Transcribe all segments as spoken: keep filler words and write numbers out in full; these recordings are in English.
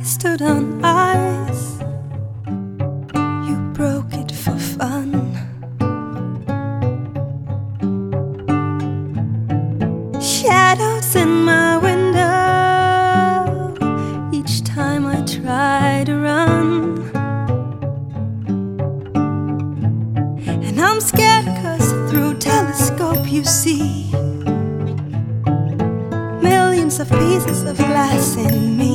stood on ice, you broke it for fun. Shadows in my window each time I try to run. And I'm scared 'cause through telescope you see millions of pieces of glass in me.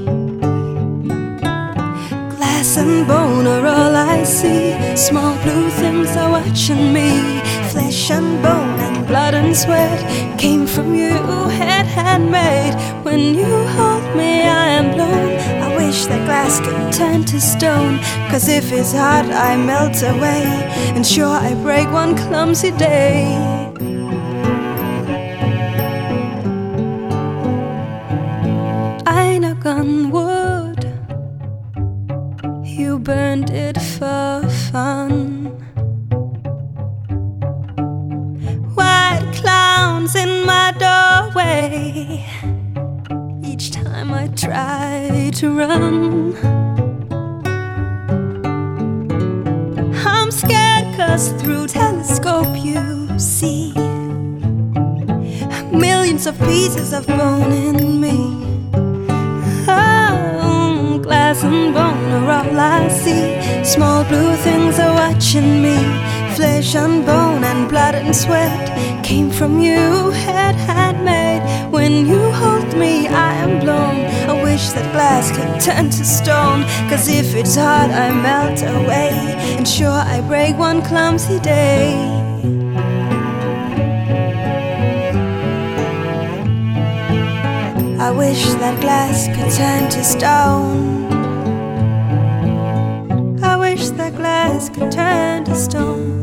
Glass and bone are all I see. Small blue things are watching me. Flesh and bone and blood and sweat came from you, head handmade. When you hold me I am blown. I wish that glass could turn to stone, 'cause if it's hot I melt away, and sure I break one clumsy day. I knock on wood, you burned it for fun. White clowns in my doorway each time I try to run. I'm scared 'cause through telescope you see millions of pieces of bone in me. Oh, glass and bone are all I see. Small blue things are watching me. Flesh and bone and blood and sweat came from you, head handmade. When you hold me I am blown. I wish that glass could turn to stone, 'cause if it's hot I melt away, and sure I break one clumsy day. I wish that glass could turn to stone. I wish that glass could turn to stone.